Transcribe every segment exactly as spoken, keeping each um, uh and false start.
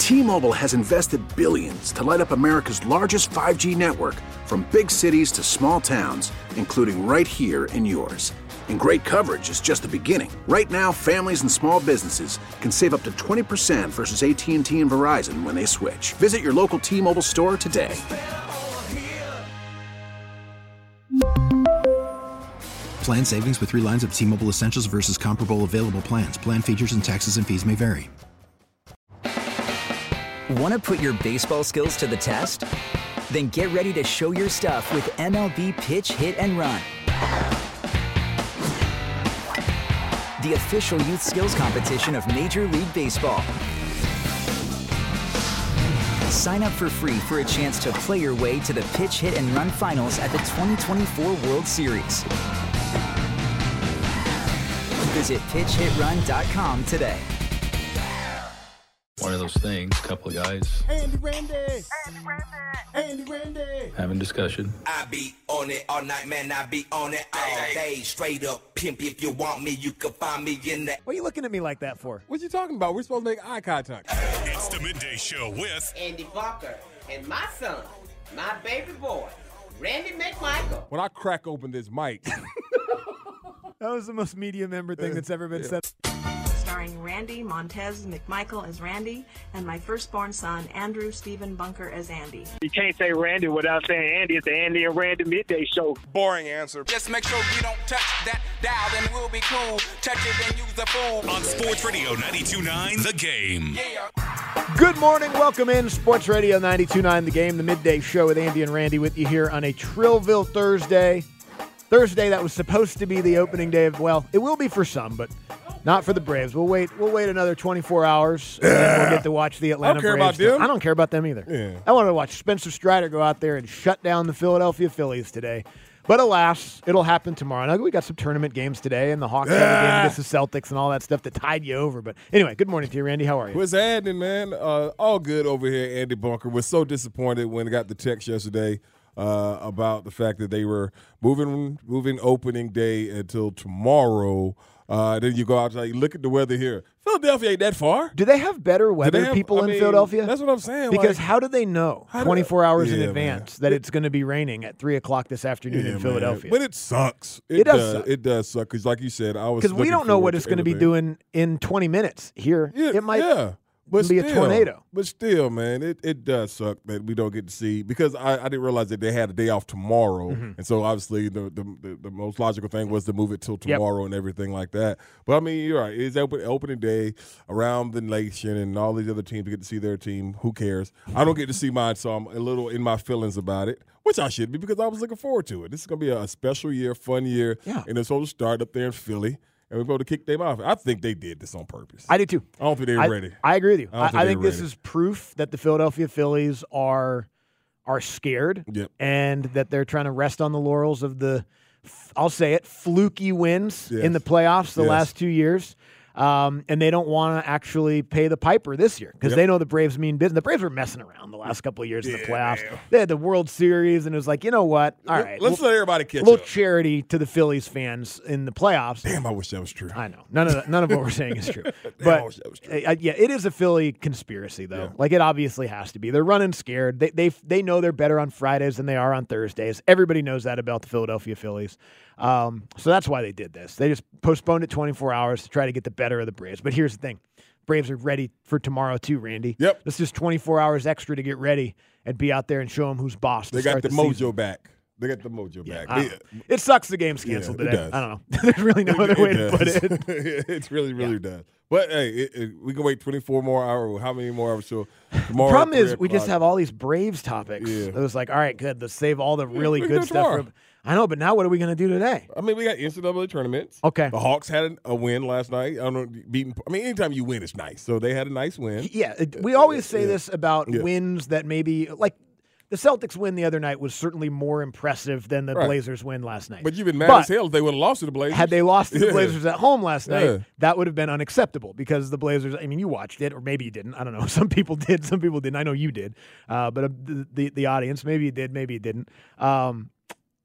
T-Mobile has invested billions to light up America's largest five G network, from big cities to small towns, including right here in yours. And great coverage is just the beginning. Right now, families and small businesses can save up to twenty percent versus A T and T and Verizon when they switch. Visit your local T-Mobile store today. Plan savings with three lines of T-Mobile Essentials versus comparable available plans. Plan features and taxes and fees may vary. Want to put your baseball skills to the test? Then get ready to show your stuff with M L B Pitch, Hit, and Run. The official youth skills competition of Major League Baseball. Sign up for free for a chance to play your way to the Pitch, Hit, and Run finals at the twenty twenty-four World Series. Visit pitch hit run dot com today. One of those things, couple of guys. Andy Randy. Andy Randy. Andy Randy. Having discussion. I be on it all night, man. I be on it all day. Straight up pimp. If you want me, you can find me in that. What are you looking at me like that for? What you talking about? We're supposed to make eye contact. It's the Midday Show with Andy Bunker and my son, my baby boy, Randy McMichael. When I crack open this mic. That was the most media member thing that's ever been yeah. said. Starring Randy Montez McMichael as Randy and my firstborn son, Andrew Stephen Bunker as Andy. You can't say Randy without saying Andy. It's the Andy and Randy Midday Show. Boring answer. Just make sure you don't touch that dial, then we'll be cool. Touch it and use the fool. On Sports Radio ninety-two point nine, The Game. Yeah. Good morning. Welcome in Sports Radio ninety-two point nine, The Game, the Midday Show with Andy and Randy with you here on a Trillville Thursday. Thursday, that was supposed to be the opening day of, well, it will be for some, but not for the Braves. We'll wait We'll wait another twenty-four hours, and then we'll get to watch the Atlanta I don't care Braves. about them. I don't care about them either. Yeah. I wanted to watch Spencer Strider go out there and shut down the Philadelphia Phillies today. But alas, it'll happen tomorrow. Now, we got some tournament games today, and the Hawks have a game against the Celtics and all that stuff that tied you over. But anyway, good morning to you, Randy. How are you? What's happening, man? Uh, all good over here, Andy Bunker. Was so disappointed when I got the text yesterday Uh, about the fact that they were moving moving opening day until tomorrow. Uh, then you go out and look at the weather here. Philadelphia ain't that far. Do they have better weather have, people I in mean, Philadelphia? That's what I'm saying. Because like, how do they know do- twenty-four hours in Yeah, advance man. that it's going to be raining at three o'clock this afternoon yeah, in man. Philadelphia? But it sucks. It does does. suck. It does suck because, like you said, I was Because we looking don't know forward what it's to going to be everything. doing in twenty minutes here. Yeah, it might yeah. But be still, a tornado. But still, man, it, it does suck that we don't get to see because I, I didn't realize that they had a day off tomorrow. Mm-hmm. And so obviously the, the the the most logical thing was to move it till tomorrow yep. and everything like that. But I mean, you're right. It's open, opening day around the nation and all these other teams get to see their team. Who cares? I don't get to see mine, so I'm a little in my feelings about it, which I should be because I was looking forward to it. This is going to be a special year, fun year, yeah. and it's supposed to start up there in Philly. And we're going to kick them off. I think they did this on purpose. I do too. I don't think they were I, ready. I agree with you. I, I, think, I think this ready. is proof that the Philadelphia Phillies are are scared yep. and that they're trying to rest on the laurels of the, I'll say it, fluky wins yes. in the playoffs the yes. last two years. Um, and they don't want to actually pay the piper this year because yep. they know the Braves mean business. The Braves were messing around the last couple of years yeah, in the playoffs. man. They had the World Series, and it was like, you know what? All right, let's we'll, let everybody catch a little up. charity to the Phillies fans in the playoffs. Damn, I wish that was true. I know none of the, none of what we're saying is true. Damn, but I wish that was true. uh, yeah, it is a Philly conspiracy though. Yeah. Like it obviously has to be. They're running scared. They they they know they're better on Fridays than they are on Thursdays. Everybody knows that about the Philadelphia Phillies. Um, so that's why they did this. They just postponed it twenty-four hours to try to get the better of the Braves. But here's the thing. Braves are ready for tomorrow too, Randy. Yep. It's just twenty-four hours extra to get ready and be out there and show them who's boss. They got the, the mojo season. back. They got the mojo yeah, back. They, it sucks the game's canceled yeah, today. Does. I don't know. There's really no other it, way it to put it. It really, really yeah. does. But, hey, it, it, we can wait twenty-four more hours. How many more hours? So tomorrow, the problem is o'clock. we just have all these Braves topics. Yeah. It was like, all right, good. Let's save all the yeah, really good stuff. For, I know, but now what are we going to do today? I mean, we got N C double A tournaments. Okay. The Hawks had a win last night. I don't know, beating. I mean, anytime you win, it's nice. So they had a nice win. Yeah. It, we always say yeah. this about yeah. wins that maybe, like, the Celtics win the other night was certainly more impressive than the right. Blazers win last night. But you've been mad but as hell if they would have lost to the Blazers. Had they lost to the yeah. Blazers at home last night, yeah. that would have been unacceptable because the Blazers, I mean, you watched it, or maybe you didn't. I don't know. Some people did, some people didn't. I know you did. Uh, but uh, the, the the audience, maybe you did, maybe you didn't. Um,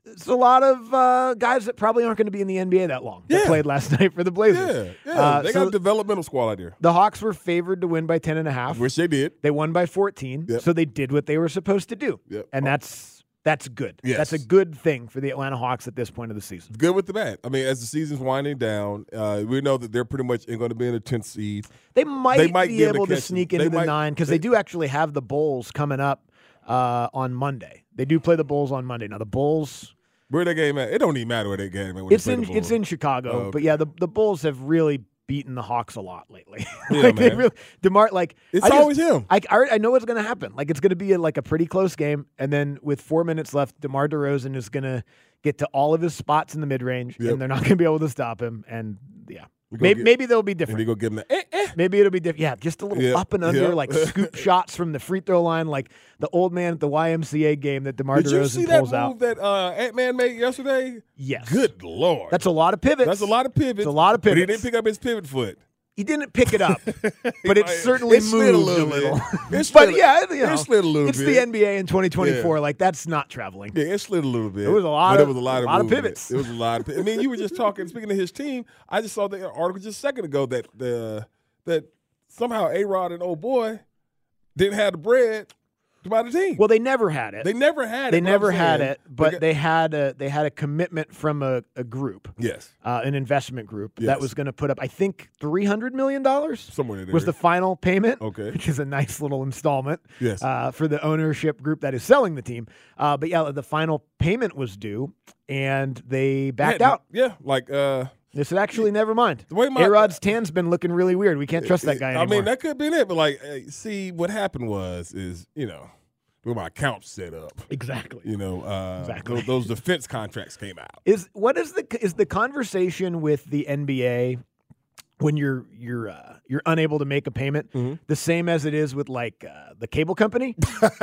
it's a lot of uh, guys that probably aren't going to be in the N B A that long that Yeah. played last night for the Blazers. Yeah, yeah. Uh, they so got a developmental squad out there. the Hawks were favored to win by ten and a half. Which they did. They won by fourteen, Yep. so they did what they were supposed to do. Yep. And that's that's good. Yes. That's a good thing for the Atlanta Hawks at this point of the season. Good with the bad. I mean, as the season's winding down, uh, we know that they're pretty much going to be in a tenth seed. They might, They might be be able to able to catch sneak them. into They the might- nine because they, they- do actually have the Bulls coming up uh, on Monday. They do play the Bulls on Monday. Now, the Bulls, Where that game at? It don't even matter where they game at. when they it's play in the Bulls. it's in Chicago. Oh, okay. But, yeah, the, the Bulls have really beaten the Hawks a lot lately. Yeah, like they man. really, DeMar, like It's I just- always him. I, I, I know what's going to happen. Like it's going to be a, like a pretty close game, and then with four minutes left, DeMar DeRozan is going to get to all of his spots in the mid range, Yep. and they're not going to be able to stop him. And yeah, We go maybe get- maybe they'll be And different. they go give him the eh, eh. Maybe it'll be different. Yeah, just a little Yeah, up and under, yeah. like scoop shots from the free throw line, like the old man at the Y M C A game that DeMar Did you see DeRozan that pulls move out. that uh, Ant-Man made yesterday? Yes. Good Lord. That's a lot of pivots. That's a lot of pivots. It's a lot of But he pivots. didn't pick up his pivot foot. He didn't pick it up, but it certainly It slid moved a a little little. bit. It but slid a- yeah, you it know, slid a little it's bit. the N B A in twenty twenty-four. Yeah. Like that's not traveling. Yeah, it slid a little bit. It was a lot but of- it was a lot a of, lot of movement. pivots. It was a lot of. pi- I mean, you were just talking. Speaking of his team, I just saw the article just a second ago that the that somehow A-Rod and old boy didn't have the bread to buy the team. Well, they never had it. They never had it. They but I'm never had saying- it, but got- they had a they had a commitment from a, a group, yes, uh, an investment group Yes. that was going to put up, I think, three hundred million dollars. somewhere in there Was the final payment, Okay. which is a nice little installment, Yes. uh, for the ownership group that is selling the team. Uh, but yeah, the final payment was due, and they backed Yeah, out. Yeah, like uh, They said, actually, never mind. way my- A-Rod's tan's been looking really weird. We can't trust that guy I anymore. mean, that could have been it, but like, eh, see, what happened was is you know, where my accounts set up. Exactly. You know, uh, Exactly. those, those defense contracts came out. Is what is the is the conversation with the N B A when you're you're uh, you're unable to make a payment Mm-hmm. the same as it is with like uh, the cable company?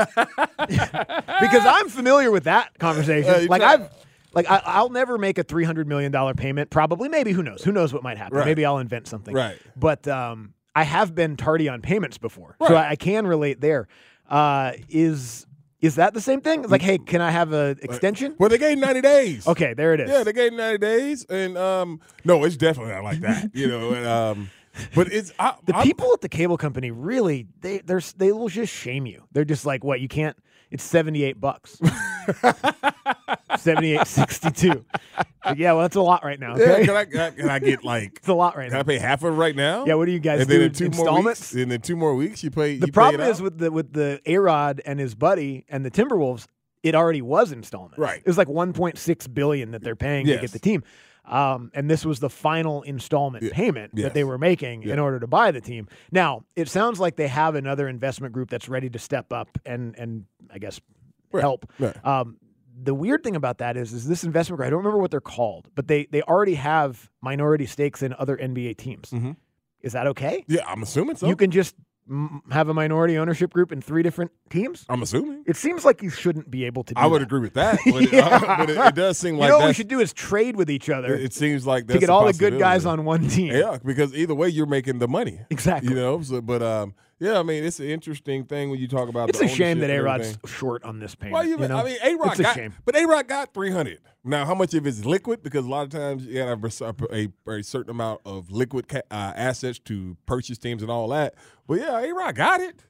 Because I'm familiar with that conversation. Uh, you like try- I've like I, I'll never make a three hundred million dollar payment. Probably, maybe who knows? Who knows what might happen? Right. Maybe I'll invent something. Right. But um, I have been tardy on payments before, so Right. I, I can relate there. Uh, is is that the same thing? Like, hey, can I have an extension? Well, they gave ninety days. Okay, there it is. Yeah, they gave ninety days, and um, no, it's definitely not like that. You know, and, um, but it's I, The I'm- people at the cable company really they they're, they will just shame you. They're just like, what, you can't? It's seventy-eight bucks. seventy-eight sixty-two. Like, yeah, well, that's a lot right now. Yeah, Okay? can I, can I can I get like It's a lot right can I now. pay half of it right now? Yeah, what do you guys and do? then in two more Installments? weeks, and then two more weeks you pay. The you problem pay it is out? with the with the A-Rod and his buddy and the Timberwolves, it already was installments. Right. It was like one point six billion that they're paying Yes. to get the team. Um, and this was the final installment Yeah. payment Yes. that they were making Yeah. in order to buy the team. Now, it sounds like they have another investment group that's ready to step up and and I guess Right. help. Right. Um, the weird thing about that is, is this investment group, I don't remember what they're called, but they they already have minority stakes in other N B A teams. Mhm. Is that okay? Yeah, I'm assuming so. You can just mm, have a minority ownership group in three different teams? I'm assuming. It seems like you shouldn't be able to do I would that. agree with that, but, it, Yeah. but it, it does seem You like know what we that's- should do is trade with each other It seems like to that's get a all the good guys possibility. on one team. Yeah, because either way, you're making the money. Exactly. You know, so, but um, yeah, I mean, it's an interesting thing when you talk about. It's the a shame ownership that and A-Rod's everything. short on this payment. Well, you, you know? I mean, A-Rod It's a got, shame. but A-Rod got three hundred. Now, how much of it is liquid? Because a lot of times you got a, a, a certain amount of liquid ca- uh, assets to purchase teams and all that. But yeah, A-Rod got it.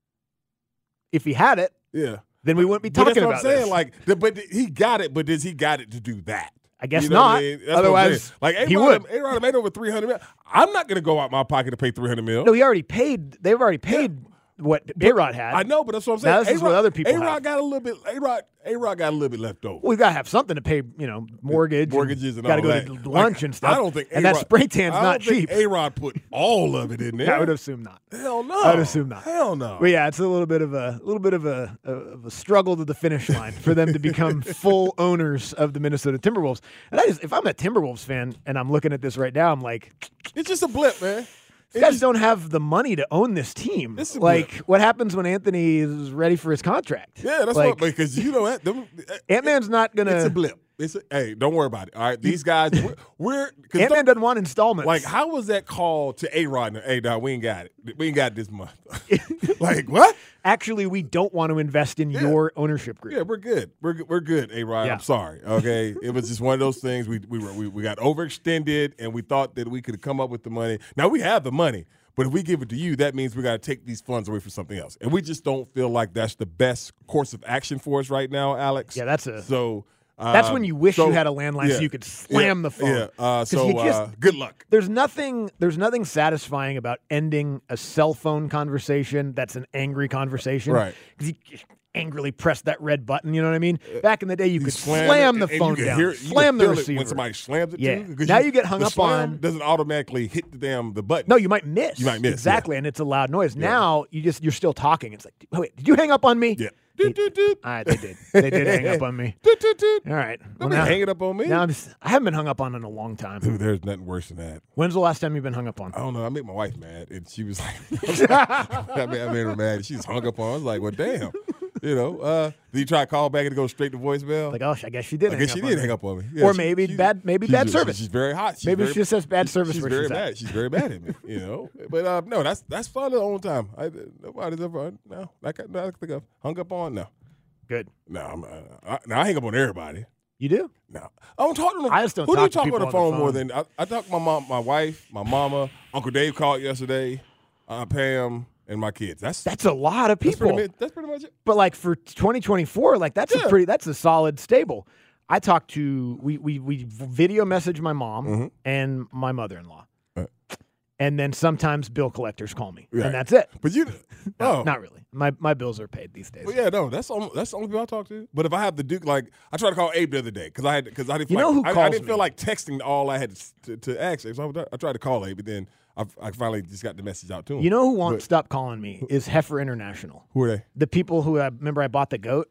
If he had it, Yeah, then we wouldn't be but talking that's what about I'm saying. this. Like, the, but he got it. But does he got it to do that? I guess You know what not. I mean? That's what I'm Otherwise, saying. like A-Rod, he would. A-Rod made over three hundred mil. I'm not going to go out my pocket to pay three hundred mil. No, he already paid. They've already paid what A-Rod had. I know, but that's what I'm saying. Now this is what A-Rod- other people A-Rod have. got a little bit. A-Rod, A-Rod got a little bit left over. Well, we got to have something to pay, you know, mortgage. Mortgages and got to all go that. to lunch Like, and stuff. I don't think And that A-Rod- spray tan's I not don't think cheap. A-Rod put all of it in there. I would assume not. Hell no. I would assume not. Hell no. But yeah, it's a little bit of a, little bit of a, of a struggle to the finish line for them to become full owners of the Minnesota Timberwolves. And I just, if I'm a Timberwolves fan and I'm looking at this right now, I'm like, It's just a blip, man. these guys don't have the money to own this team. It's a Like, blip. what happens when Anthony is ready for his contract? Yeah, that's like, what because you know what them, Ant-Man's not gonna. it's a blip. It's a, hey, don't worry about it. All right, these guys, we're, we're Ant-Man doesn't want installments. Like, how was that call to A-Rod? Hey, dog, we ain't got it. We ain't got it this month. Like, what? Actually, we don't want to invest in Yeah. your ownership group. Yeah, we're good. We're good. We're good, A-Rod. Yeah. I'm sorry. Okay, it was just one of those things. We we were we, we got overextended, and we thought that we could come up with the money. Now we have the money, but if we give it to you, that means we got to take these funds away from something else, and we just don't feel like that's the best course of action for us right now, Alex. Yeah, that's a so. That's um, when you wish so, you had a landline yeah, so you could slam yeah, the phone. Yeah. Uh, 'Cause so you just- uh, good luck. There's nothing. There's nothing satisfying about ending a cell phone conversation. That's an angry conversation, Right. Because you just angrily press that red button. You know what I mean? Back in the day, you, could slam slam, it, the and- and phone you can down, hear it- you slam can the feel it receiver when somebody slams it. Yeah. too, 'cause Now you get hung the up slam on. Doesn't automatically hit the damn the button. No, you might miss. You might miss, exactly, and it's a loud noise. Now you just you're still talking. It's like, oh, wait, did you hang up on me? Yeah. They, all right, they did. They did hang up on me. Doot, doot, doot. All right. Don't be hanging up on me. Now I'm just, I haven't been hung up on in a long time. Dude, there's nothing worse than that. When's the last time you've been hung up on? I don't know. I made my wife mad, and she was like, I, made, I made her mad. She's hung up on. I was like, well, damn. You know, uh, did you try to call back and go straight to voicemail? Like, oh, I guess she did. I hang guess up she on did me. hang up on me. or she- maybe she's- bad, maybe she's- bad she's- service. She's very hot. She's maybe very, she just says bad she- service She's where very she's mad. at. She's very mad at me. You know, but uh, no, that's that's fun the whole time. I, nobody's ever no, like I, no, I think I've hung up on no. Good. No, I'm, uh, I, now I hang up on everybody. You do? No, I don't talk to them. I just don't Who talk do you to talk people on the on the phone, phone. more than I, I talk to my mom, my wife, my mama, Uncle Dave called yesterday, Aunt Pam, and my kids. That's That's a lot of that's people. pretty, much- that's pretty much it. But like for twenty twenty-four, like that's Yeah. a pretty, that's a solid stable. I talked to, we we we video message my mom Mhm. and my mother-in-law. Right. And then sometimes bill collectors call me. Right. And that's it. But you, No, oh, not really. My my bills are paid these days. Well, yeah, no, that's all, that's the only people I talk to. But if I have to do like, I tried to call Abe the other day because I had because I didn't. You feel know like, who I, I calls didn't feel me? like texting all I had to, to ask Abe. So I, I tried to call Abe, but then I, I finally just got the message out to him. You know who won't But stop calling me is Heifer International. who are they? The people who I remember I bought the goat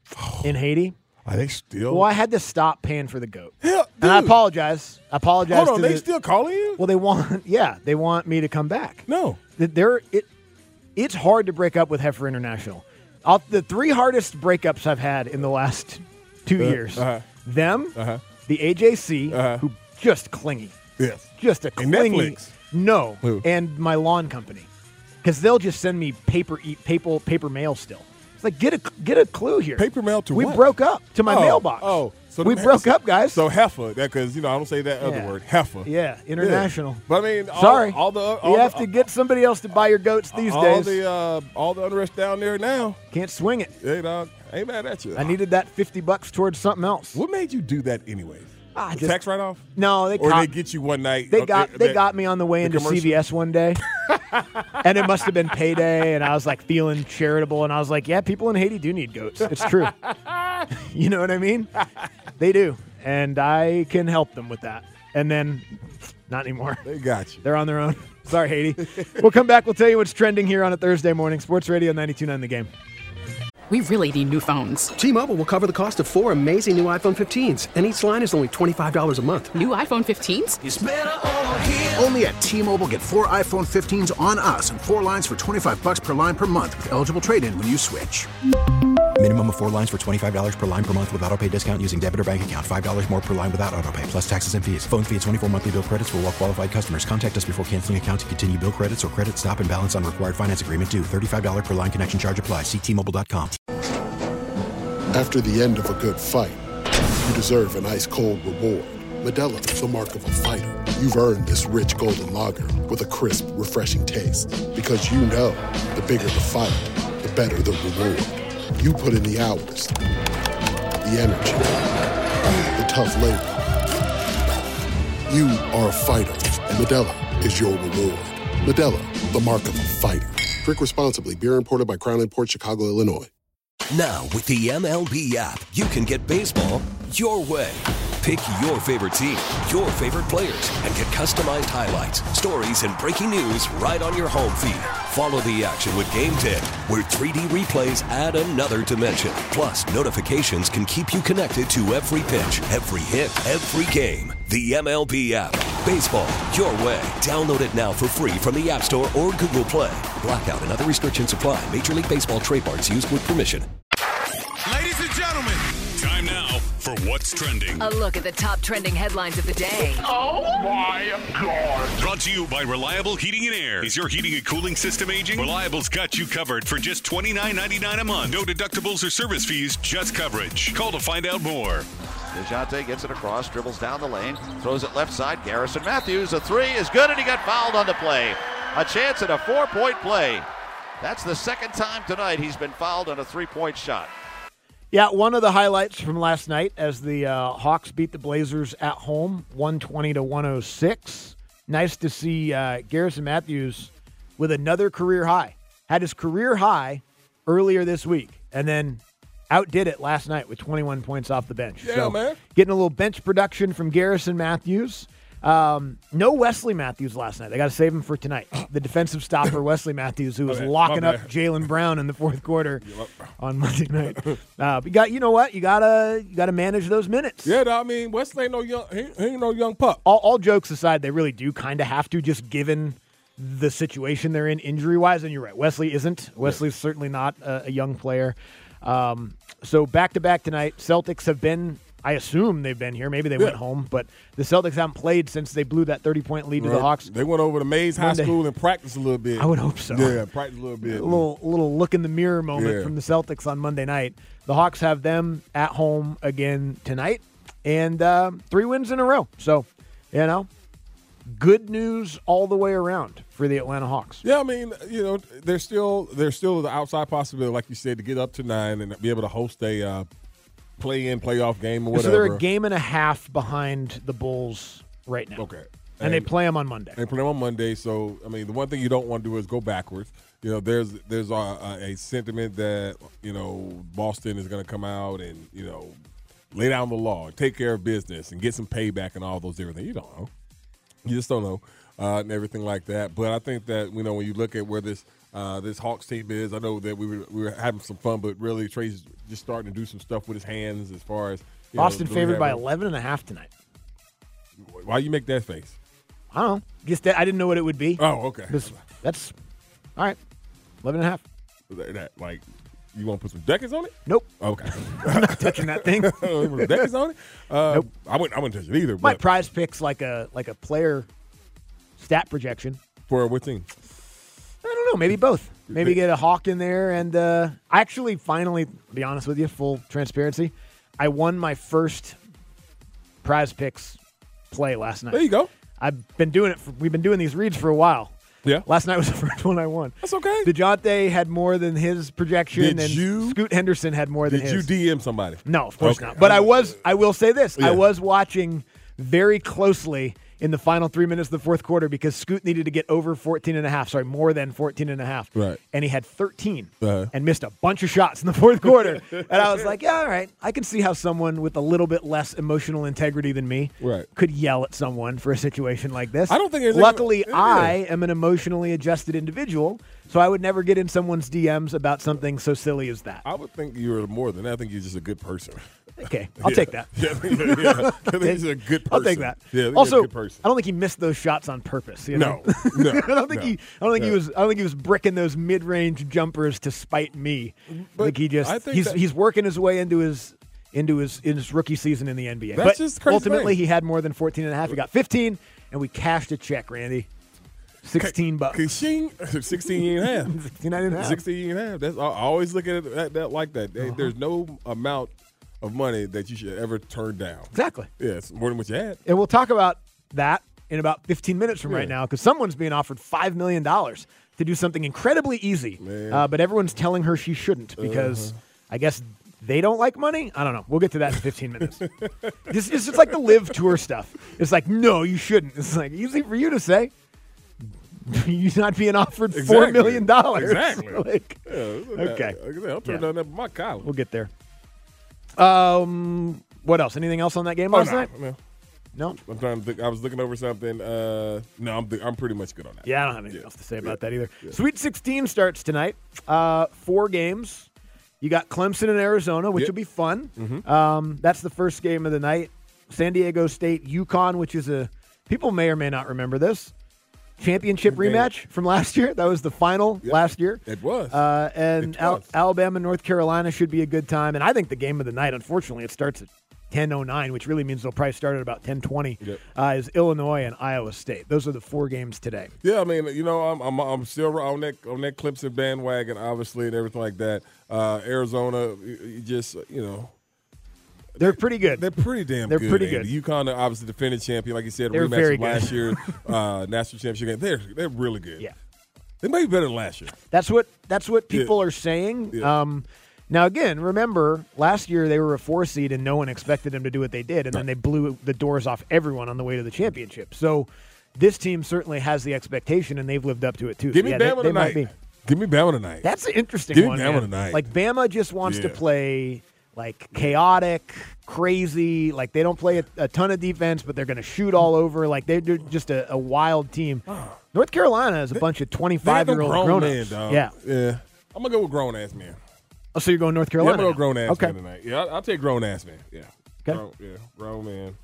in Haiti. Are they still? Well, I had to stop paying for the goat. Hell, And I dude. apologize. I apologize Hold on, to they the, still calling you? Well, they want yeah, they want me to come back. No. That They're it it's hard to break up with Heifer International. I'll, the three hardest breakups I've had in the last two Uh, years. uh-huh. Them, Uh-huh. the A J C, Uh-huh. who just clingy. Yes. Just a And clingy. Netflix. No. Who? And my lawn company. Because they'll just send me paper eat paper paper mail still. It's like get a get a clue here. Paper mail to we what? broke up to my Oh, mailbox. Oh, so we the- broke up, guys. So heifer, that because you know I don't say that other Yeah. word, heifer. Yeah, international. But I mean, all, Sorry, all the all you the, have to get somebody else to buy your goats these all days. the uh, all the unrest down there now. Can't swing it. Hey, dog, I ain't mad at you. I needed that fifty bucks towards something else. What made you do that anyways? Ah, The just- tax write off? No, they Or caught, they get you one night? they uh, got that- they got me on the way the into C V commercial? S one day, and it must have been payday, and I was like feeling charitable, and I was like, yeah, people in Haiti do need goats. It's true. You know what I mean? They do, and I can help them with that. And then, not anymore. They got you. They're on their own. Sorry, Haiti. We'll come back. We'll tell you what's trending here on a Thursday morning. Sports Radio ninety-two point nine The Game. We really need new phones. T-Mobile will cover the cost of four amazing new iPhone fifteens, and each line is only twenty-five dollars a month. New iPhone fifteens? It's better over here. Only at T-Mobile, get four iPhone fifteens on us and four lines for twenty-five bucks per line per month with eligible trade-in when you switch. Minimum of four lines for twenty-five dollars per line per month with autopay discount using debit or bank account. five dollars more per line without autopay, plus taxes and fees. Phone fee at twenty-four monthly bill credits for well-qualified customers. Contact us before canceling account to continue bill credits or credit stop and balance on required finance agreement due. thirty-five dollars per line connection charge applies. See T Mobile dot com. After the end of a good fight, you deserve an ice-cold reward. Modelo is the mark of a fighter. You've earned this rich golden lager with a crisp, refreshing taste. Because you know, the bigger the fight, the better the reward. You put in the hours, the energy, the tough labor. You are a fighter, and Modelo is your reward. Modelo, the mark of a fighter. Drink responsibly. Beer imported by Crown Imports, Chicago, Illinois. Now, with the M L B app, you can get baseball your way. Pick your favorite team, your favorite players, and get customized highlights, stories, and breaking news right on your home feed. Follow the action with Game Day, where three D replays add another dimension. Plus, notifications can keep you connected to every pitch, every hit, every game. The M L B app. Baseball your way. Download it now for free from the App Store or Google Play. Blackout and other restrictions apply. Major League Baseball trademarks used with permission. Ladies and gentlemen, time now for What's trending? A look at the top trending headlines of the day. Oh my God. Brought to you by Reliable Heating and Air. Is your heating and cooling system aging? Reliable's got you covered for just twenty-nine ninety-nine a month. No deductibles or service fees, just coverage. Call to find out more. DeJounte gets it across, dribbles down the lane, throws it left side. Garrison Matthews, a three is good, and he got fouled on the play. A chance at a four-point play. That's the second time tonight he's been fouled on a three-point shot. Yeah, one of the highlights from last night as the uh, Hawks beat the Blazers at home, one twenty to one oh six. Nice to see uh, Garrison Matthews with another career high. Had his career high earlier this week, and then outdid it last night with twenty-one points off the bench. Yeah, so man. Getting a little bench production from Garrison Matthews. Um, no Wesley Matthews last night. They got to save him for tonight. The defensive stopper Wesley Matthews, who was Okay, locking my up bad. Jaylen Brown in the fourth quarter on Monday night. Uh, but you got, you know what? You gotta, you gotta manage those minutes. Yeah, I mean, Wesley ain't no young, he, he ain't no young pup. All, all jokes aside, they really do kind of have to, just given the situation they're in injury wise. And you're right, Wesley isn't. Wesley's certainly not a, a young player. Um, so back to back tonight, Celtics have been. I assume they've been here. Maybe they Yeah. went home, but the Celtics haven't played since they blew that thirty-point lead to the Right. Hawks. They went over to Mays High Monday. School and practiced a little bit. I would hope so. Yeah, practice a little bit. A little, a little look in the mirror moment Yeah. from the Celtics on Monday night. The Hawks have them at home again tonight, and uh, three wins in a row. So, you know, good news all the way around for the Atlanta Hawks. Yeah, I mean, you know, there's still there's still the outside possibility, like you said, to get up to nine and be able to host a uh, play-in playoff game or whatever. So they're a game and a half behind the Bulls right now. Okay. And, and they play them on Monday. They play them on Monday. So, I mean, the one thing you don't want to do is go backwards. You know, there's there's a, a, a sentiment that, you know, Boston is going to come out and, you know, lay down the law, take care of business, and get some payback and all those different things. You don't know. You just don't know uh, and everything like that. But I think that, you know, when you look at where this uh, this Hawks team is, I know that we were, we were having some fun, but really Trey's just starting to do some stuff with his hands as far as you Boston know, favored by having- eleven and a half tonight. Why you make that face? I don't know. Just that I didn't know what it would be. Oh, okay. This, that's all right. eleven and a half. That, that, like, you want to put some decades on it? Nope. Okay. I'm not touching that thing. Decades on it? Uh, Nope. I wouldn't. I wouldn't touch it either. My But prize picks like a like a player stat projection. for what team? I don't know. Maybe both. Maybe get a Hawk in there. And uh, I actually finally, to be honest with you, full transparency, I won my first prize picks play last night. There you go. I've been doing it. For, we've been doing these reads for a while. Yeah. Last night was the first one I won. That's okay. DeJounte had more than his projection, Did and you- Scoot Henderson had more than Did his. you D M somebody? No, of course Okay. not. But I was. I will say this: Yeah. I was watching very closely in the final three minutes of the fourth quarter because Scoot needed to get over fourteen and a half. Sorry, more than fourteen and a half. Right. And he had thirteen Uh-huh. and missed a bunch of shots in the fourth quarter. And I was like, yeah, all right. I can see how someone with a little bit less emotional integrity than me Right. could yell at someone for a situation like this. I don't think there's Luckily, any- yeah. I am an emotionally adjusted individual, so I would never get in someone's D Ms about something so silly as that. I would think you're more than that. I think you're just a good person. Okay, I'll Yeah. take that. Yeah, yeah, yeah. I think he's a good person. I'll take that. Yeah, I think he's also, a good person. I don't think he missed those shots on purpose. You know? No, no, I don't think no, he. I don't think he no. was. I don't think he was bricking those mid-range jumpers to spite me. But I think he just. I think he's that- he's working his way into his into his in his rookie season in the N B A. That's but just crazy ultimately, thing. he had more than fourteen and a half. He got fifteen, and we cashed a check, Randy. Sixteen bucks. Ka-shing. sixteen and a half. sixteen and a half. sixteen and a half. That's, I always look at it that, that like that. Hey, Uh-huh. There's no amount of money that you should ever turn down. Exactly. Yeah, it's more than what you had. And we'll talk about that in about fifteen minutes from Yeah. right now because someone's being offered five million dollars to do something incredibly easy. Man. Uh, but everyone's telling her she shouldn't because I guess they don't like money. I don't know. We'll get to that in fifteen minutes. This is just like the Live Tour stuff. It's like, no, you shouldn't. It's like easy for you to say. You're not being offered four Exactly. million dollars. Exactly. Like, Yeah, look at okay. that. Look at that. I'm turning Yeah. down that my collar. We'll get there. Um, what else? Anything else on that game Oh, last no, night? no. No. I'm trying to think. I was looking over something. Uh, no, I'm I'm pretty much good on that. Yeah, I don't have anything Yeah. else to say about Yeah. that either. Yeah. Sweet sixteen starts tonight. Uh, four games. You got Clemson and Arizona, which Yep. will be fun. Mhm. Um, that's the first game of the night. San Diego State, UConn, which is a people may or may not remember this championship Man. rematch from last year. That was the final Yep. last year. It was. Uh, and It Al- was. Alabama, North Carolina should be a good time. And I think the game of the night, unfortunately, it starts at ten oh nine, which really means they'll probably start at about ten twenty, Yep. uh, is Illinois and Iowa State. Those are the four games today. Yeah, I mean, you know, I'm I'm, I'm still on that on that Clemson bandwagon, obviously, and everything like that. Uh, Arizona, you, you just you know, they're pretty good. They're pretty damn They're good. pretty Andy. good. UConn, obviously, defending champion, like you said, They're rematch very of last good. year's uh, national championship game. They're they're really good. Yeah, they may be better than last year. That's what that's what people Yeah. are saying. Yeah. Um, now, again, remember, last year they were a four seed and no one expected them to do what they did, and then they blew the doors off everyone on the way to the championship. So this team certainly has the expectation, and they've lived up to it, too. Give So, me yeah, Bama they, they might tonight. be. Give me Bama tonight. That's an interesting Give me one, Bama man. tonight. Like, Bama just wants to Yeah. play, like, chaotic, crazy. Like, they don't play a, a ton of defense, but they're going to shoot all over. Like, they're just a, a wild team. North Carolina is a bunch of twenty-five-year-old grown grown-ups. men, dog. Yeah. Yeah. I'm going to go with grown-ass men. Oh, so you're going North Yeah, Carolina? I'm going to now. go grown-ass Okay. man tonight. Yeah, I'll, I'll take grown-ass man. Yeah. Okay. Grown, yeah, grown man.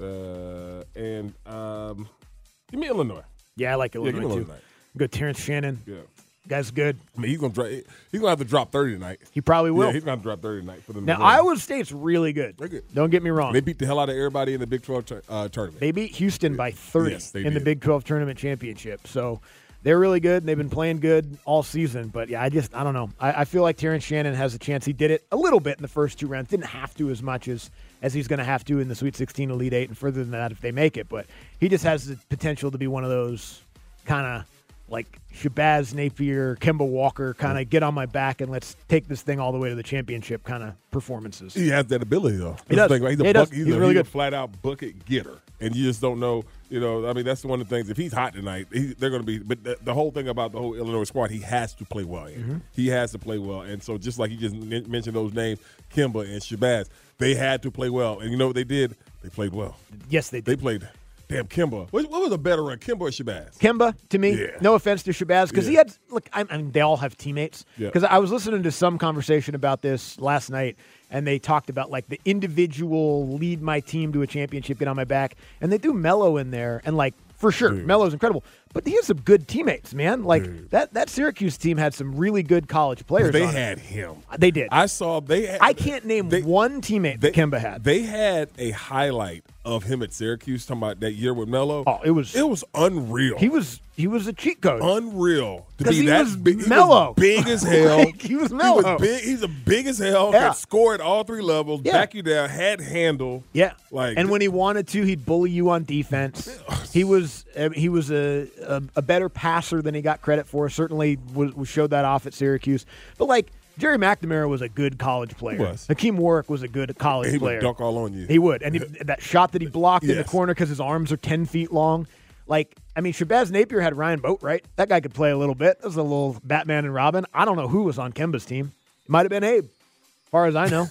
Uh, and um, give me Illinois. Yeah, I like Yeah, Illinois, give me too. Illinois. Good Terrence Shannon. Yeah. Guy's good. I mean, he's gonna dra- he's gonna have to drop thirty tonight. He probably will. Yeah, he's gonna have to drop thirty tonight for them. Now, to win. Iowa State's really good. They're good. Don't get me wrong. They beat the hell out of everybody in the Big twelve tur- uh, tournament. They beat Houston by thirty Yes, they in the did. Big twelve tournament championship. So they're really good, and they've been playing good all season. But, yeah, I just – I don't know. I, I feel like Terrence Shannon has a chance. He did it a little bit in the first two rounds. Didn't have to as much as, as he's going to have to in the Sweet sixteen, Elite Eight, and further than that if they make it. But he just has the potential to be one of those kind of – like Shabazz Napier, Kemba Walker, kind of get on my back and let's take this thing all the way to the championship kind of performances. He has that ability, though. He That's does. the thing, right? He's a, He buck, does. he's He's a, really he's a good. flat-out bucket getter, and you just don't know. You know, I mean, that's one of the things. If he's hot tonight, he, they're going to be. But the, the whole thing about the whole Illinois squad, he has to play well. Andy. Mm-hmm. He has to play well, and so just like you just men- mentioned those names, Kemba and Shabazz, they had to play well, and you know what they did? They played well. Yes, they did. They played. Damn, Kemba. What, what was a better run, Kemba or Shabazz? Kemba, to me, Yeah. no offense to Shabazz, because he Yeah. had, look, I, I mean, they all have teammates. Yeah. Because I was listening to some conversation about this last night, and they talked about, like, the individual lead my team to a championship, get on my back, and they do Melo in there, and, like, for sure, Dude. Melo's incredible. But he has some good teammates, man. Like, Dude. that, that Syracuse team had some really good college players They on it. had him. They did. I saw they. Had, I can't name they- one teammate they, that Kemba had. They had a highlight of him at Syracuse, talking about that year with Melo. Oh, it was it was unreal. He was he was a cheat code. unreal to 'Cause be he that was big. He mellow. was big as hell. Like, he was mellow. He was big. He's a big as hell. Yeah. Could score at all three levels. Yeah. Back you down. Had handle. Yeah, Like and when he wanted to, he'd bully you on defense. He was uh, he was a, a a better passer than he got credit for. Certainly was, was showed that off at Syracuse. But like Jerry McNamara was a good college player. He was. Hakeem Warwick was a good college he player. would dunk all on you. He would, and he, that shot that he blocked in the Yes. corner because his arms are ten feet long. Like, I mean, Shabazz Napier had Ryan Boatwright. That guy could play a little bit. That was a little Batman and Robin. I don't know who was on Kemba's team. It might have been Abe, as far as I know.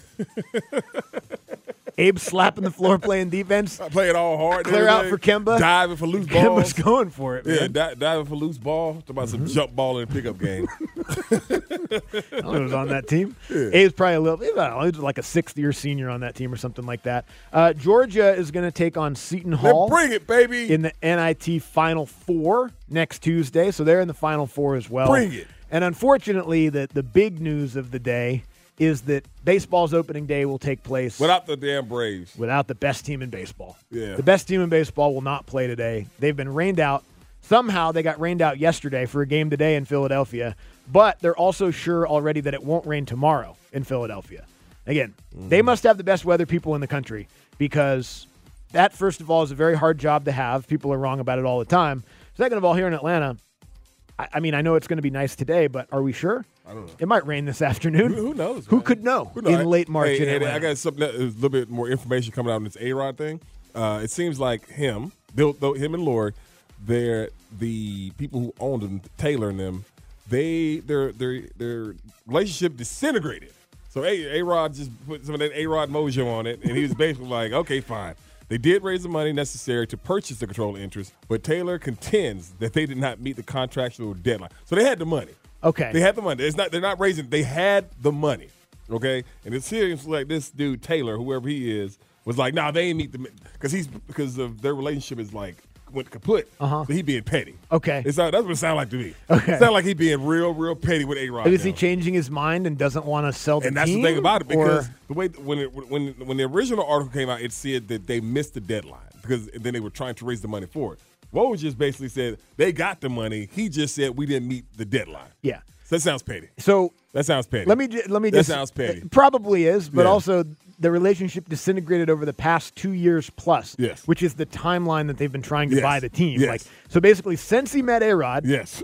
Abe slapping the floor playing defense. Playing all hard. and Clear out for everything. Kemba. Diving for loose Kemba's balls. going for it, man. Yeah, di- diving for loose ball. Talking about some jump ball in a pickup game. I don't know who was on that team. Yeah. Abe's probably a little, I don't know, he was like a sixth year senior on that team or something like that. Uh, Georgia is going to take on Seton Hall. Bring it, baby. In the N I T Final Four next Tuesday. So they're in the Final Four as well. Bring it. And unfortunately, the, the big news of the day is that baseball's opening day will take place Without the damn Braves. without the best team in baseball. Yeah. The best team in baseball will not play today. They've been rained out. Somehow they got rained out yesterday for a game today in Philadelphia, but they're also sure already that it won't rain tomorrow in Philadelphia. Again, Mm-hmm. they must have the best weather people in the country because that, first of all, is a very hard job to have. People are wrong about it all the time. Second of all, here in Atlanta, I, I mean, I know it's going to be nice today, but are we sure? I don't know. It might rain this afternoon. Who, who knows? Who man? could know Who knows? in late March Hey, in hey, Atlanta? I got something that, a little bit more information coming out on this A-Rod thing. Uh, it seems like him, they'll, they'll, him and Lord, they're the people who owned them, Taylor and them. They their their their relationship disintegrated. So A Rod just put some of that A Rod mojo on it, and he was basically like, "Okay, fine." They did raise the money necessary to purchase the controlling interest, but Taylor contends that they did not meet the contractual deadline. So they had the money. Okay. They had the money. It's not. They're not raising. They had the money. Okay. And it seems like this dude Taylor, whoever he is, was like, "Nah, they ain't meet the because he's because of their relationship is like went kaput. Uh-huh. So he being petty. Okay. It's not, that's what it sounds like to me. Okay. It sounds like he being real, real petty with A-Rod. Is now. he changing his mind and doesn't want to sell the And that's team? the thing about it, because or? the way when it, when when the original article came out, it said that they missed the deadline because then they were trying to raise the money for it. Woj just basically said they got the money. He just said we didn't meet the deadline. Yeah. So that sounds petty. So that sounds petty. Let me ju- let me that just. sounds petty. It probably is, but Yeah. also the relationship disintegrated over the past two years plus. Yes. Which is the timeline that they've been trying to Yes. buy the team. Yes. Like so, basically, since he met A-Rod. Yes.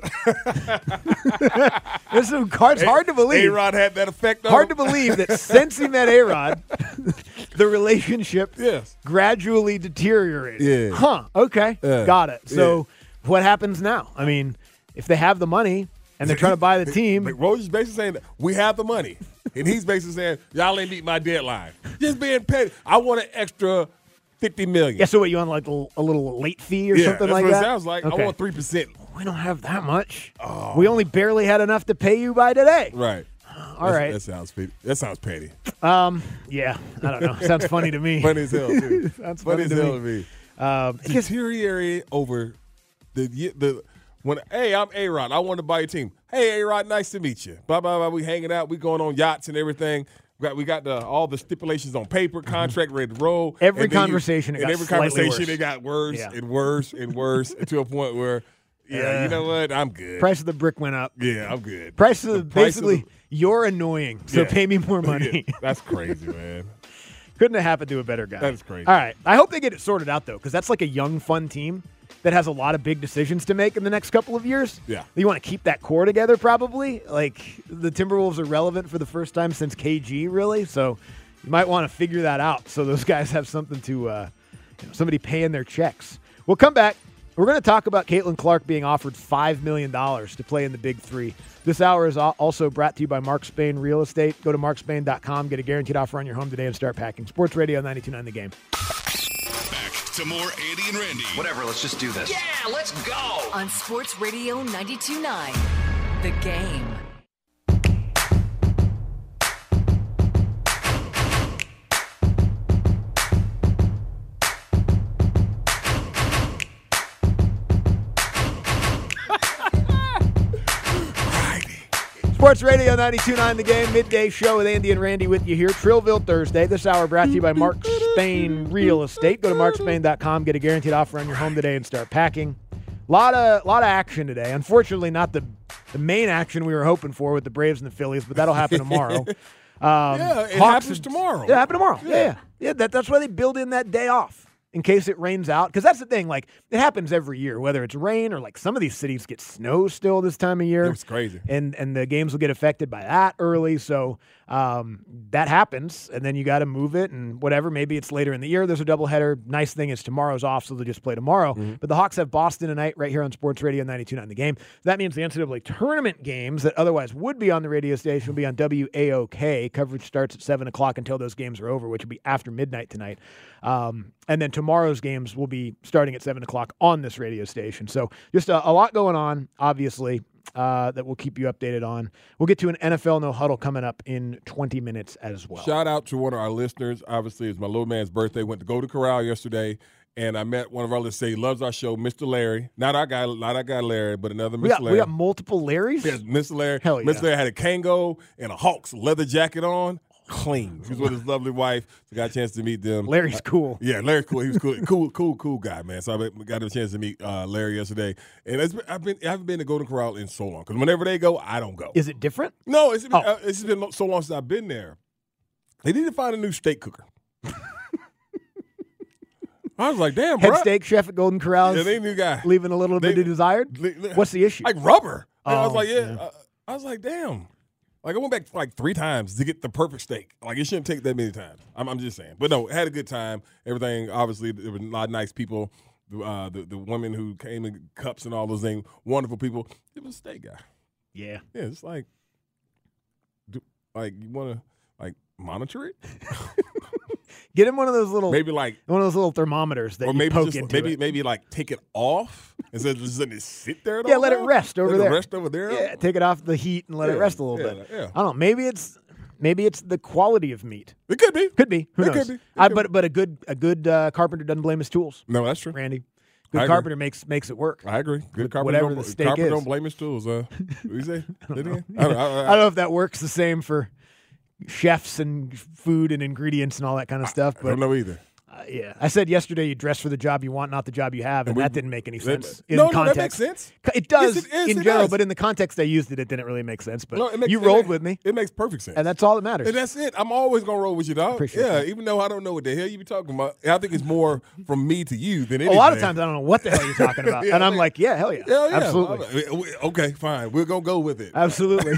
This is it's hard to believe. A-Rod had that effect on Hard him. to believe that since he met A-Rod, the relationship yes. gradually deteriorated. Yeah. Huh. Okay. Yeah. Got it. So what happens now? I mean, if they have the money and they're trying to buy the team. Like Woj is basically saying that we have the money. And he's basically saying, y'all ain't meet my deadline. Just being petty. I want an extra fifty million dollars. Yeah, so what, you want like a, a little late fee or yeah, something that's like what that? it sounds like. Okay. I want three percent. We don't have that much. Oh. We only barely had enough to pay you by today. Right. All That's, right. That sounds petty. That sounds petty. Um, yeah, I don't know. Sounds funny to me. Funny as hell, too. Sounds funny, funny as to hell me. to me. Um, Deteriorate over the the when. Hey, I'm A-Rod. I want to buy your team. Hey, A-Rod, nice to meet you. Blah blah blah. We hanging out. We going on yachts and everything. We got we got the all the stipulations on paper, contract ready to roll. Every And then conversation, it you, and got every slightly conversation, worse. it got worse Yeah. and worse and worse to a point where, yeah, Uh, you know what? I'm good. Price of the brick went up. Yeah, I'm good. Price of the, The price of basically, the- you're annoying, so Yeah. pay me more money. Yeah, that's crazy, man. Couldn't have happened to a better guy. That's crazy. All right. I hope they get it sorted out, though, because that's like a young, fun team that has a lot of big decisions to make in the next couple of years. Yeah. You want to keep that core together, probably. Like, the Timberwolves are relevant for the first time since K G, really. So you might want to figure that out so those guys have something to, uh, you know, somebody paying their checks. We'll come back. We're going to talk about Caitlin Clark being offered five million dollars to play in the Big Three. This hour is al- also brought to you by Mark Spain Real Estate. Go to mark spain dot com, get a guaranteed offer on your home today and start packing. Sports Radio ninety-two point nine The Game. Back to more Andy and Randy. Whatever, let's just do this. Yeah, let's go. On Sports Radio ninety-two point nine The Game. Sports Radio ninety-two point nine The Game, midday show with Andy and Randy with you here. Trillville Thursday. This hour brought to you by Mark Spain Real Estate. Go to mark spain dot com, get a guaranteed offer on your home today and start packing. Lot of lot of action today. Unfortunately, not the the main action we were hoping for with the Braves and the Phillies, but that'll happen tomorrow. Um, Yeah, it Hawks happens and- tomorrow. It happen tomorrow. Yeah, Yeah. yeah. yeah that, that's why they build in that day off in case it rains out. Because that's the thing. Like, it happens every year, whether it's rain or like some of these cities get snow still this time of year. It was crazy. And and the games will get affected by that early. So um, that happens. And then you got to move it and whatever. Maybe it's later in the year. There's a doubleheader. Nice thing is tomorrow's off, so they'll just play tomorrow. Mm-hmm. But the Hawks have Boston tonight right here on Sports Radio ninety-two point nine The Game. That means the N C double A tournament games that otherwise would be on the radio station will be on W A O K. Coverage starts at seven o'clock until those games are over, which will be after midnight tonight. Um, and then tomorrow's games will be starting at seven o'clock on this radio station. So just a, a lot going on, obviously, uh, that we'll keep you updated on. We'll get to an N F L No Huddle coming up in twenty minutes as well. Shout out to one of our listeners. Obviously, it's my little man's birthday. Went to Golden Corral yesterday, and I met one of our listeners. Say he loves our show, Mister Larry. Not our guy, not our guy Larry, but another We Mister got, Larry. we got multiple Larrys? Yes, Mister Larry. Hell yeah. Mister Larry had a Kango and a Hawks leather jacket on. Clean. He was with his lovely wife. So got a chance to meet them. Larry's cool. Uh, yeah, Larry's cool. He was cool, cool, cool, cool guy, man. So I got a chance to meet uh, Larry yesterday, and it's been, I've been I haven't been to Golden Corral in so long because whenever they go, I don't go. Is it different? No, it's been, Oh. uh, it's been so long since I've been there. They need to find a new steak cooker. I was like, damn, Head bro. steak chef at Golden Corral. Yeah, they new guy. Leaving a little They- bit of desired. They- they- What's the issue? Like rubber. And I was Oh, like, yeah. yeah. Uh, I was like, damn. Like I went back like three times to get the perfect steak. Like it shouldn't take that many times. I'm, I'm just saying. But no, had a good time. Everything. Obviously, there were a lot of nice people. Uh, the the women who came in cups and all those things, wonderful people. It was a steak guy. Yeah. Yeah, it's like, do, like you want to like monitor it? Get him one of those little, Maybe like one of those little thermometers that or you maybe poke just into maybe it. maybe like take it off instead of just letting it sit there. Yeah, all let it day? rest over Let it there. Rest over there. Yeah, take it off the heat and let it Yeah, rest a little yeah, bit. yeah. I don't know. Maybe it's maybe it's the quality of meat. It could be. Could be. Who It knows? could be. It I, could but but a good a good uh, carpenter doesn't blame his tools. No, that's true. Randy. Good carpenter makes makes it work. I agree. Good carpenter whatever don't, the steak carpenter is. don't blame his tools. Uh, what you say? I, don't know. I, don't, I, I, I don't know if that works the same for chefs and food and ingredients and all that kind of stuff. But I don't know either. Uh, yeah, I said yesterday you dress for the job you want, not the job you have, and, And we- that didn't make any that- sense in no, no, context. that makes sense. It does Yes, it is, in it general, does. but in the context I used it, it didn't really make sense. But No, it makes, you it rolled makes- with me, It makes perfect sense. and that's all that matters. And that's it. I'm always gonna roll with you, dog. Appreciate yeah, that. even though I don't know what the hell you be talking about. I think it's more from me to you than anything. A lot of times I don't know what the hell you're talking about, Yeah, and I I'm think- like, yeah, hell yeah, Hell yeah. absolutely. Okay, fine. We're gonna go with it. Absolutely.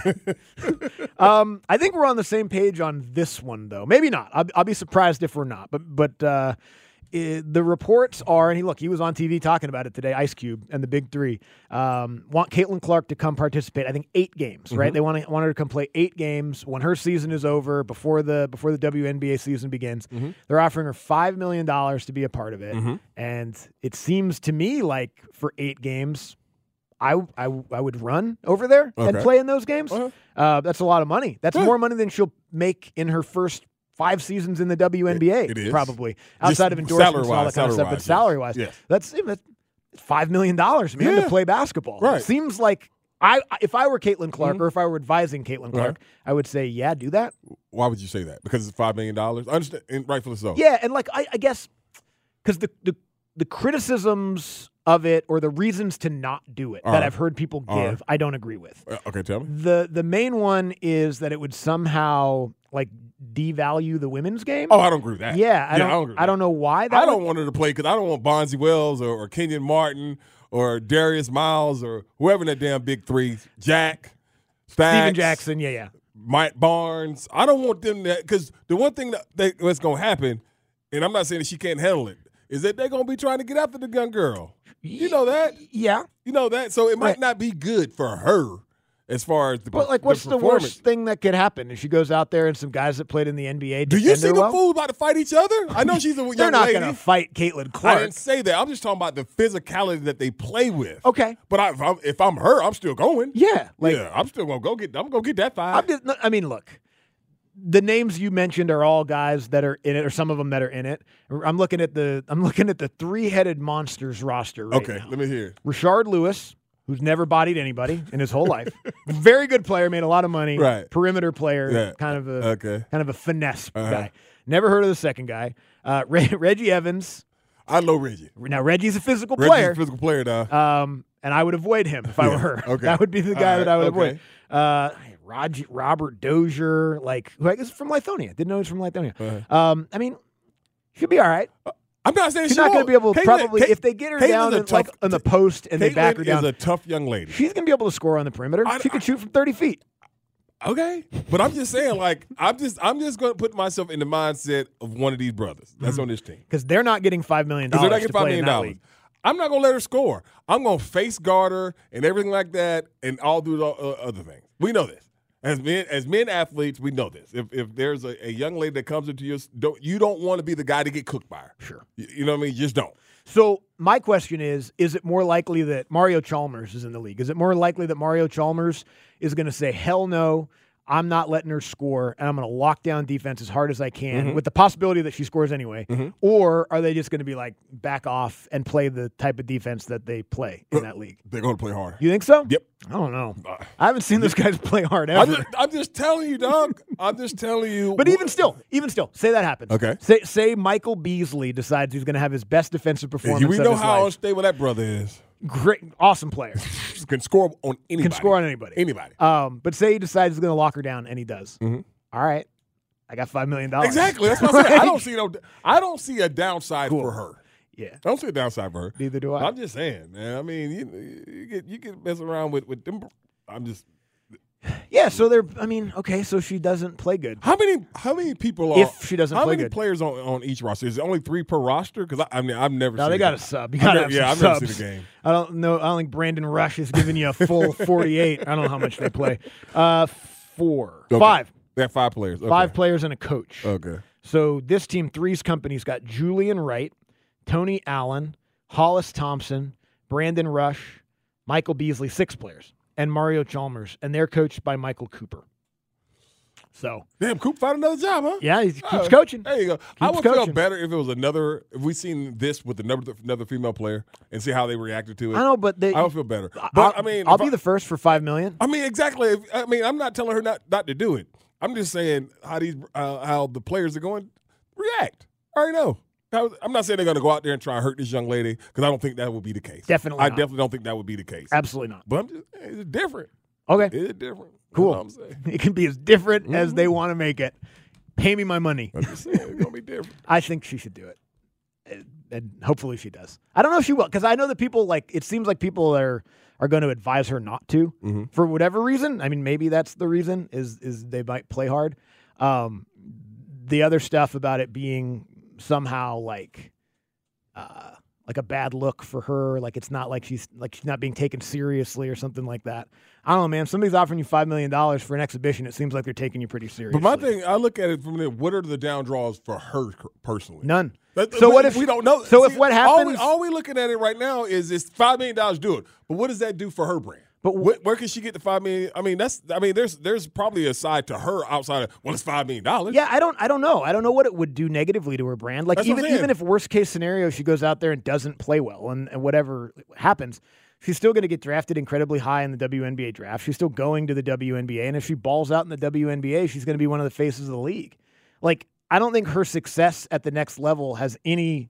um, I think we're on the same page on this one, though. Maybe not. I'll, I'll be surprised if we're not. But but uh, i the reports are, and he look, he was on T V talking about it today. Ice Cube and the Big Three um, want Caitlin Clark to come participate. I think eight games, right? Mhm. They want to, want her to come play eight games when her season is over, before the before the W N B A season begins. Mhm. They're offering her five million dollars to be a part of it, Mhm. and it seems to me like for eight games. I, I, I would run over there and Okay. play in those games. Uh-huh. Uh, that's a lot of money. That's Yeah. more money than she'll make in her first five seasons in the W N B A, It- it is. probably, Just outside of endorsements and all salary-wise, that kind of stuff. But salary-wise, salary-wise, yes. that's, that's five million dollars, man, Yeah. to play basketball. Right. It seems like I, if I were Caitlin Clark Mhm. or if I were advising Caitlin Clark, I would say, yeah, do that. Why would you say that? Because it's five million dollars. Understand, and rightfully so. Yeah, and like I, I guess because the, the the criticisms of it or the reasons to not do it All that right. I've heard people give, All right. I don't agree with. Uh, okay, tell me. The the main one is that it would somehow like devalue the women's game. Oh, I don't agree with that. Yeah, I Yeah, don't. I don't agree with I don't know why. That I don't would- want her to play because I don't want Bonzi Wells or, or Kenyon Martin or Darius Miles or whoever in that damn big three. Jack, Stacks, Steven Jackson. Yeah, yeah. Mike Barnes. I don't want them to, because the one thing that they, what's going to happen, and I'm not saying that she can't handle it, is that they're going to be trying to get after the young girl. You know that? Yeah. You know that? So it might Right. not be good for her as far as the But like, what's the, performance. worst thing that could happen if she goes out there and some guys that played in the N B A Do defend you see her the well? fools about to fight each other? I know she's a young They're not lady. going to fight Caitlin I Clark. didn't say that. I'm just talking about the physicality that they play with. Okay. But I, if, I'm, if I'm her, I'm still going. Yeah, like- yeah, I'm still gonna go get. I'm gonna get that five. I'm just, I mean, look, the names you mentioned are all guys that are in it, or some of them that are in it. I'm looking at the I'm looking at the three-headed monsters roster right okay, now. let me hear. it. Rashard Lewis, who's never bodied anybody in his whole life, very good player, made a lot of money, Right. perimeter player, Yeah. kind of a Okay. kind of a finesse Uh-huh. guy. Never heard of the second guy, uh, Re- Reggie Evans. I know Reggie. Now Reggie's a physical Reggie's player. a physical player now. Um, and I would avoid him if I Yeah, were her. okay. That would be the guy All that I would right, avoid. Uh, Rog, Robert Dozier, like who I guess is from Lithonia. Didn't know he's from Lithonia. Uh-huh. Um, I mean, she'll be all right. I'm not saying She's she not going won't. to be able to Caitlin- probably Ca- if they get her Caitlin's down a in, like tough- on the post and they back her Caitlin down. is a tough young lady. She's going to be able to score on the perimeter. I- she could shoot from thirty feet. Okay, but I'm just saying, like, I'm just, I'm just going to put myself in the mindset of one of these brothers that's on this team. Because they're not getting five million Because dollars they're not to getting five play million in that dollars. league. I'm not going to let her score. I'm going to face guard her and everything like that, and all do the uh, other things. We know this as men, as men athletes. We know this. If if there's a, a young lady that comes into your, don't you don't want to be the guy to get cooked by her. Sure, you, you know what I mean. You just don't. So my question is, is it more likely that Mario Chalmers is in the league? Is it more likely that Mario Chalmers is going to say, hell no, I'm not letting her score, and I'm going to lock down defense as hard as I can Mhm. with the possibility that she scores anyway? Mhm. Or are they just going to be like, back off and play the type of defense that they play in that league? They're going to play hard. You think so? Yep. I don't know. I haven't seen those guys play hard ever. I'm just, I'm just telling you, dog. I'm just telling you. But even still, even still, say that happens. Okay. Say, say Michael Beasley decides he's going to have his best defensive performance we of know his how life. unstable that brother is. Great, awesome player. Can score on anybody. Can score on anybody. Anybody. Um, but say he decides he's going to lock her down, and he does. Mm-hmm. All right, I got five million dollars. Exactly. That's what I'm saying. I don't see no. I don't see a downside Cool. for her. Yeah. I don't see a downside for her. Neither do I. I'm just saying, man. I mean, you, you get you get mess around with with them. I'm just. Yeah. So they're. I mean, okay. So she doesn't play good. How many how many people are If she doesn't how play many good. players on, on each roster? Is it only three per roster? Because I, I mean I've never. No, seen they got it. a sub. You I've got to never- have yeah, some I've never subs. seen a game. I don't know. I don't think Brandon Rush is giving you a full forty-eight. I don't know how much they play. Uh, four, Okay. five, They have five players. Okay. five players and a coach. Okay. So this team, Three's Company's got Julian Wright, Tony Allen, Hollis Thompson, Brandon Rush, Michael Beasley, six players, and Mario Chalmers, and they're coached by Michael Cooper. So damn, Coop found another job, huh? Yeah, he keeps Oh, coaching. There you go. Keeps I would coaching. feel better if it was another. If we seen this with another another female player and see how they reacted to it. I know, but they, I would feel better. But I'll, I mean, I'll if be I, the first for five million. I mean, exactly. If, I mean, I'm not telling her not, not to do it. I'm just saying how these uh, how the players are going to react. I already know. I'm not saying they're going to go out there and try and hurt this young lady because I don't think that would be the case. Definitely I not. definitely don't think that would be the case. Absolutely not. But I'm just, it's different. Okay. It's different. Cool. That's all I'm saying. It can be as different Mm-hmm. as they want to make it. Pay me my money. I'm just saying, it's going to be different. I think she should do it. And- And hopefully she does. I don't know if she will, because I know that people, like, it seems like people are are going to advise her not to Mm-hmm. for whatever reason. I mean, maybe that's the reason, is is they might play hard. Um, the other stuff about it being somehow like uh, like a bad look for her, like it's not like she's like she's not being taken seriously or something like that. I don't know, man. Somebody's offering you five million dollars for an exhibition. It seems like they're taking you pretty seriously. But my thing, I look at it from the, what are the down draws for her personally? None. That- So we- what if we don't know? So See, if what all happens? we, all we looking at it right now is it's five million dollars. Do it, but what does that do for her brand? But where, where can she get the five million? I mean, that's. I mean, there's there's probably a side to her outside of well, it's five million dollars. Yeah, I don't I don't know. I don't know what it would do negatively to her brand. Like That's what even I'm saying. even if worst case scenario she goes out there and doesn't play well and, and whatever happens, she's still going to get drafted incredibly high in the W N B A draft. She's still going to the W N B A, and if she balls out in the W N B A, she's going to be one of the faces of the league. Like I don't think her success at the next level has any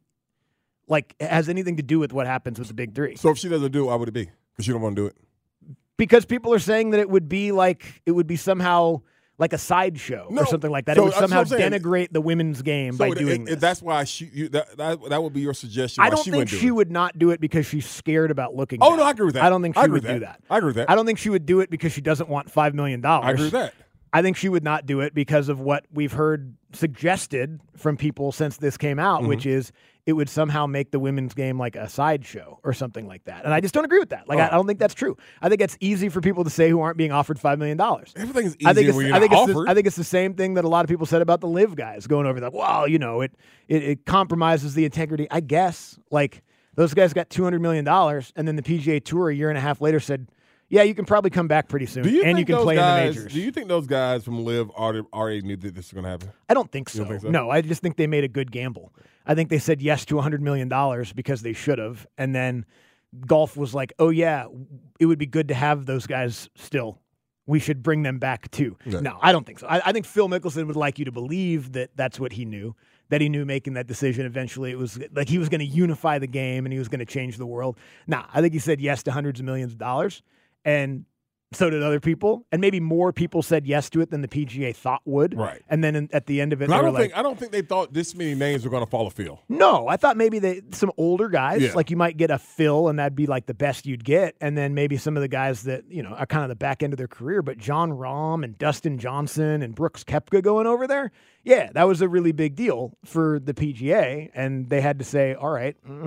like has anything to do with what happens with the big three. So if she doesn't do it, why would it be? Because she don't want to do it. Because people are saying that it would be like it would be somehow like a sideshow No. or something like that. So it would that's somehow what I'm saying. denigrate the women's game So by it- doing it- this. that's why she you, that, that that would be your suggestion. I why don't she think wouldn't do she it. would not do it because she's scared about looking Oh bad. no, I agree with that. I don't think she I agree would with do that. that. I agree with that. I don't think she would do it because she doesn't want five million dollars. I agree with that. I think she would not do it because of what we've heard suggested from people since this came out, Mm-hmm. which is it would somehow make the women's game like a sideshow or something like that. And I just don't agree with that. Like, Oh. I, I don't think that's true. I think it's easy for people to say who aren't being offered five million dollars. Everything's I think easier it's, when you're I think not it's the, offered. I think it's the same thing that a lot of people said about the Live guys going over. Like, well, you know, it, it it compromises the integrity. I guess like those guys got two hundred million dollars, and then the P G A Tour a year and a half later said, yeah, you can probably come back pretty soon, Do you and think you can those play guys, in the majors. Do you think those guys from Live already, already knew that this was going to happen? I don't think You so. don't think so? No, I just think they made a good gamble. I think they said yes to one hundred million dollars because they should have. And then golf was like, oh, yeah, it would be good to have those guys still. We should bring them back too. Yeah. No, I don't think so. I, I think Phil Mickelson would like you to believe that that's what he knew, that he knew making that decision eventually. It was like he was going to unify the game and he was going to change the world. Nah, I think he said yes to hundreds of millions of dollars. And so did other people, and maybe more people said yes to it than the P G A thought would. Right. And then in, at the end of it, I they were don't like, think I don't think they thought this many names were going to follow Phil. no, I thought maybe they some older guys, Yeah. like you might get a Phil, and that'd be like the best you'd get, and then maybe some of the guys that you know are kind of the back end of their career. But John Rahm and Dustin Johnson and Brooks Koepka going over there, yeah, that was a really big deal for the P G A, and they had to say, all right, mm.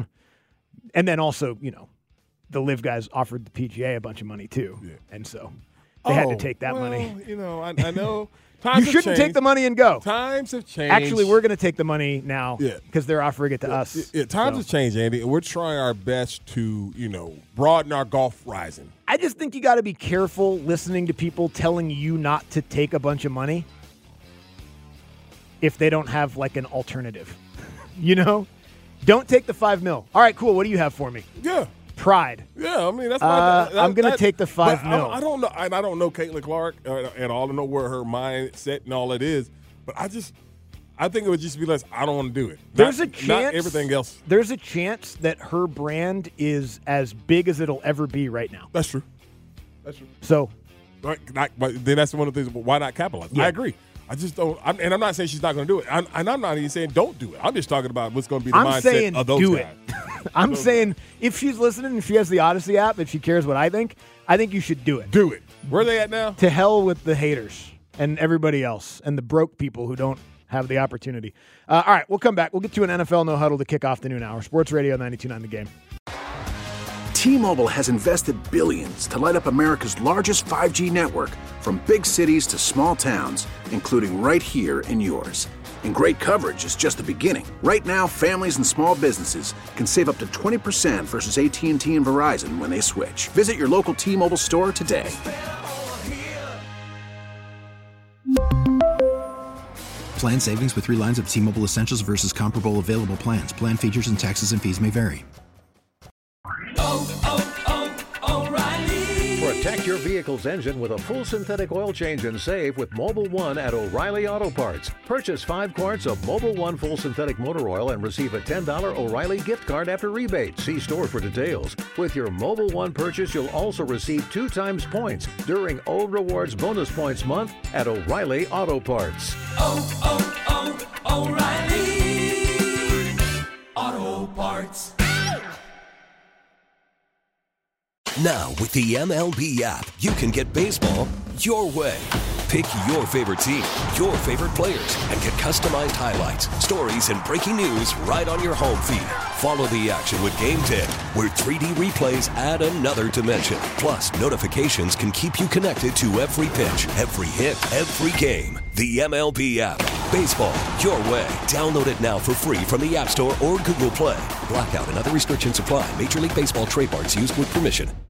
and then also you know, the Live guys offered the P G A a bunch of money too, Yeah. and so they had to Oh, take that well, money. You know, I, I know. You Times have shouldn't take changed. the money and go. Times have changed. Actually, we're going to take the money now Yeah. because they're offering it to us. Yeah, times So. have changed, Andy, and we're trying our best to, you know, broaden our golf horizon. I just think you got to be careful listening to people telling you not to take a bunch of money if they don't have like an alternative. You know? Don't take the five mil. All right, cool. What do you have for me? Yeah. Pride. Yeah, I mean that's. Uh, that, I'm gonna that- take the five but mil. I, I don't know, and I don't know Caitlin Clark uh, at all. I don't know where her mindset and all it is, but I just, I think it would just be less. I don't want to do it. There's Not- a chance. Not everything else. There's a chance that her brand is as big as it'll ever be right now. That's true. That's true. So, Right, not, but then that's one of the things. Why not capitalize? Yeah. I agree. I just don't. I'm, and I'm not saying she's not going to do it. I'm, and I'm not even saying don't do it. I'm just talking about what's going to be the I'm mindset saying of those do guys. it. I'm saying if she's listening and she has the Odyssey app, if she cares what I think, I think you should do it. Do it. Where are they at now? To hell with the haters and everybody else and the broke people who don't have the opportunity. Uh, all right, we'll come back. We'll get to an N F L No Huddle to kick off the noon hour. Sports Radio ninety-two point nine The Game. T-Mobile has invested billions to light up America's largest five G network, from big cities to small towns, including right here in yours. And great coverage is just the beginning. Right now, families and small businesses can save up to twenty percent versus A T and T and Verizon when they switch. Visit your local T-Mobile store today. Plan savings with three lines of T-Mobile Essentials versus comparable available plans. Plan features and taxes and fees may vary. Oh, oh, oh, O'Reilly. Protect your vehicle's engine with a full synthetic oil change and save with Mobil one at O'Reilly Auto Parts. Purchase five quarts of Mobil one full synthetic motor oil and receive a ten dollars O'Reilly gift card after rebate. See store for details. With your Mobil one purchase, you'll also receive two times points during O Rewards Bonus Points Month at O'Reilly Auto Parts. Oh, oh, oh, O'Reilly Auto Parts. Now, with the M L B app, you can get baseball your way. Pick your favorite team, your favorite players, and get customized highlights, stories, and breaking news right on your home feed. Follow the action with Game Day, where three D replays add another dimension. Plus, notifications can keep you connected to every pitch, every hit, every game. The M L B app. Baseball your way. Download it now for free from the App Store or Google Play. Blackout and other restrictions apply. Major League Baseball trademarks used with permission.